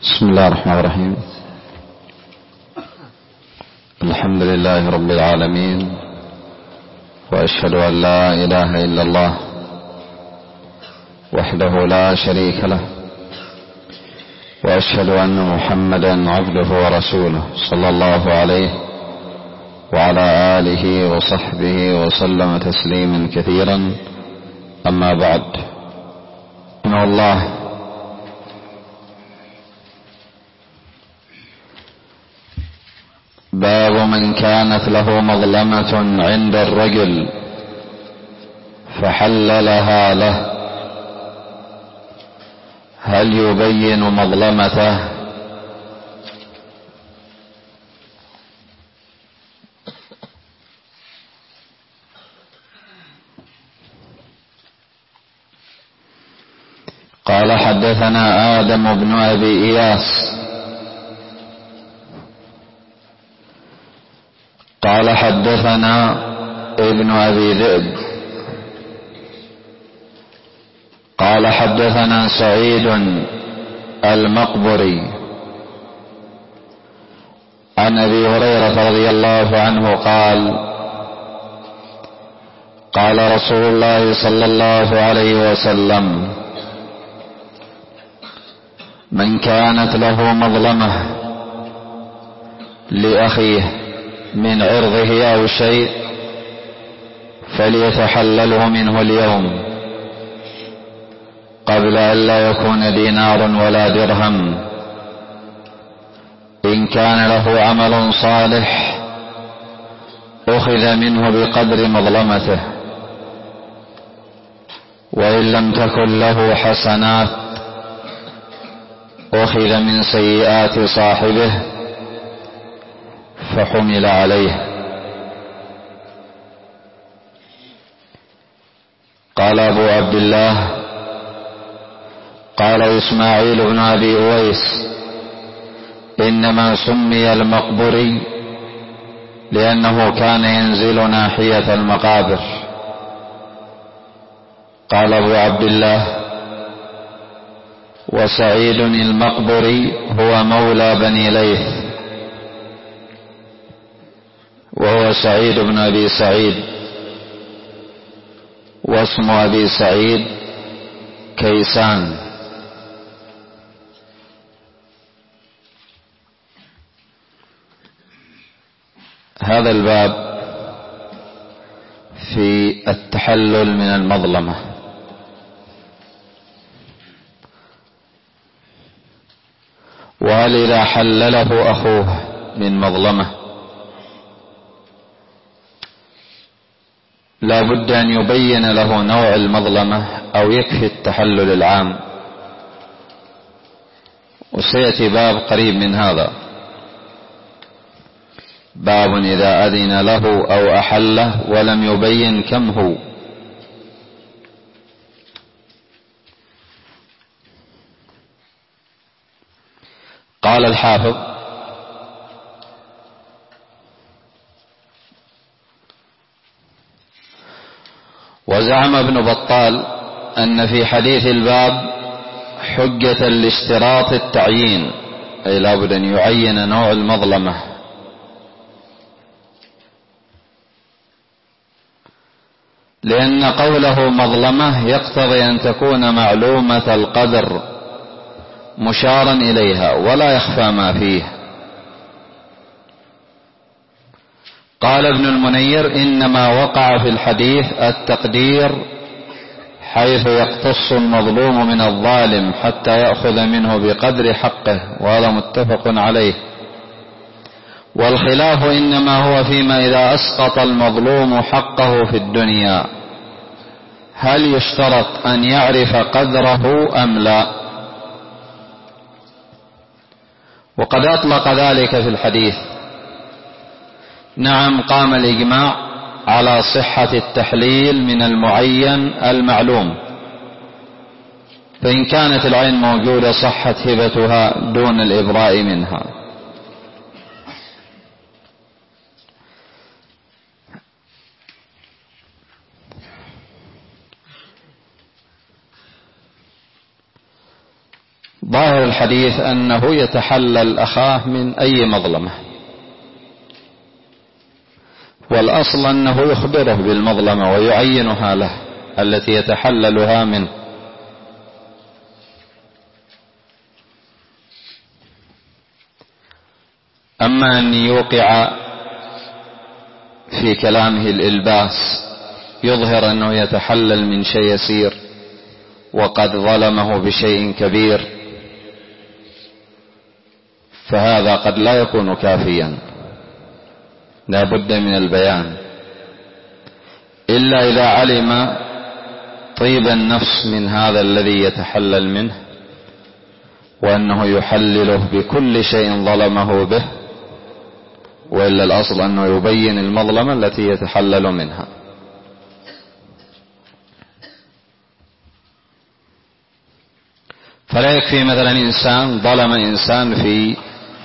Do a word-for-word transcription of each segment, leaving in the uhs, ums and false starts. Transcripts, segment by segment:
بسم الله الرحمن الرحيم. الحمد لله رب العالمين، وأشهد أن لا إله إلا الله وحده لا شريك له، وأشهد أن محمدا عبده ورسوله صلى الله عليه وعلى آله وصحبه وسلم تسليما كثيرا. أما بعد، إن الله باب من كانت له مظلمة عند الرجل فحللها له، هل يبين مظلمته؟ قال حدثنا آدم بن أبي إياس قال حدثنا ابن أبي ذئب قال حدثنا سعيد المقبري عن أبي هريرة رضي الله عنه قال قال رسول الله صلى الله عليه وسلم: من كانت له مظلمة لأخيه من عرضه أو شيء فليتحلله منه اليوم قبل أن لا يكون دينار ولا درهم، إن كان له عمل صالح أخذ منه بقدر مظلمته، وإن لم تكن له حسنات أخذ من سيئات صاحبه فحمل عليه. قال أبو عبد الله قال إسماعيل بن أبي أويس: إنما سمي المقبري لأنه كان ينزل ناحية المقابر. قال أبو عبد الله: وسعيد المقبري هو مولى بني ليث، وهو سعيد بن أبي سعيد، واسم أبي سعيد كيسان. هذا الباب في التحلل من المظلمة. وهل إذا حلله أخوه من مظلمة لا بد أن يبين له نوع المظلمة أو يكفي التحلل العام؟ وسيأتي باب قريب من هذا، باب إذا أذن له أو أحله ولم يبين كم هو. قال الحافظ: وزعم ابن بطال أن في حديث الباب حجة لاشتراط التعيين، أي لابد أن يعين نوع المظلمة، لأن قوله مظلمة يقتضي أن تكون معلومة القدر مشارا إليها ولا يخفى ما فيه. قال ابن المنير: إنما وقع في الحديث التقدير حيث يقتص المظلوم من الظالم حتى يأخذ منه بقدر حقه، وهذا متفق عليه. والخلاف إنما هو فيما إذا أسقط المظلوم حقه في الدنيا، هل يشترط أن يعرف قدره أم لا؟ وقد أطلق ذلك في الحديث. نعم، قام الإجماع على صحة التحليل من المعين المعلوم، فإن كانت العين موجودة صحت هبتها دون الإبراء منها. ظاهر الحديث أنه يتحلل أخاه من أي مظلمة، والأصل أنه يخبره بالمظلمة ويعينها له التي يتحللها منه. أما أن يوقع في كلامه الإلباس يظهر أنه يتحلل من شيء يسير وقد ظلمه بشيء كبير، فهذا قد لا يكون كافيا، لا بد من البيان، إلا إذا علم طيب النفس من هذا الذي يتحلل منه وأنه يحلله بكل شيء ظلمه به، وإلا الأصل أنه يبين المظلمة التي يتحلل منها. فلا يكفي مثلا إنسان ظلم إنسان في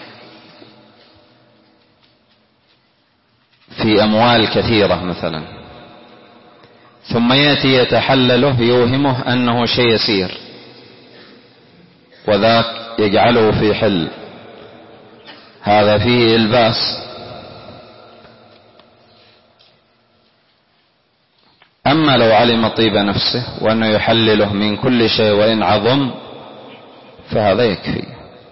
في أموال كثيرة مثلا، ثم يأتي يتحلله يوهمه أنه شيء يسير وذاك يجعله في حل، هذا فيه إلباس. أما لو علم طيب نفسه وأنه يحلله من كل شيء وإن عظم فهذا يكفي.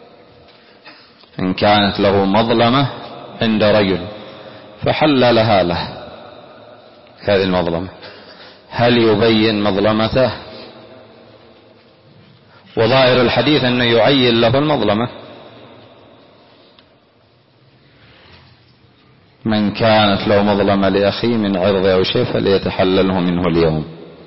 إن كانت له مظلمة عند رجل فحللها له هذه المظلمة، هل يبين مظلمته؟ وظاهر الحديث أنه يعين له المظلمة. من كانت له مظلمة لأخيه من عرض أو شيء فليتحلله منه اليوم،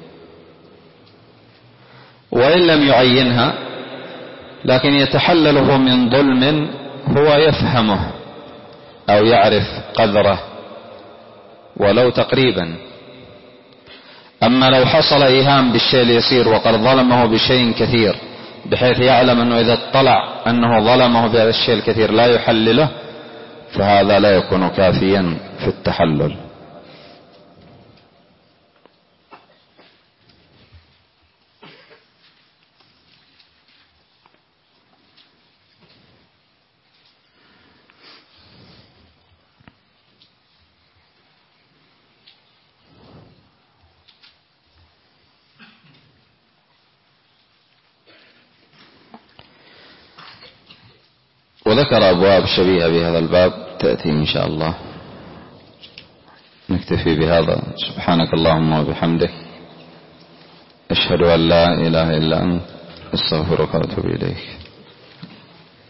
وإن لم يعينها لكن يتحلله من ظلم هو يفهمه أو يعرف قدره ولو تقريبا. أما لو حصل إيهام بالشيء اليسير وقد ظلمه بشيء كثير بحيث يعلم أنه إذا اطلع أنه ظلمه بهذا الشيء الكثير لا يحلله، فهذا لا يكون كافيا في التحلل. وذكر أبواب شبيهة بهذا الباب تأتي إن شاء الله. نكتفي بهذا. سبحانك اللهم وبحمدك، أشهد أن لا إله إلا أنت، أستغفرك وأتوب إليك.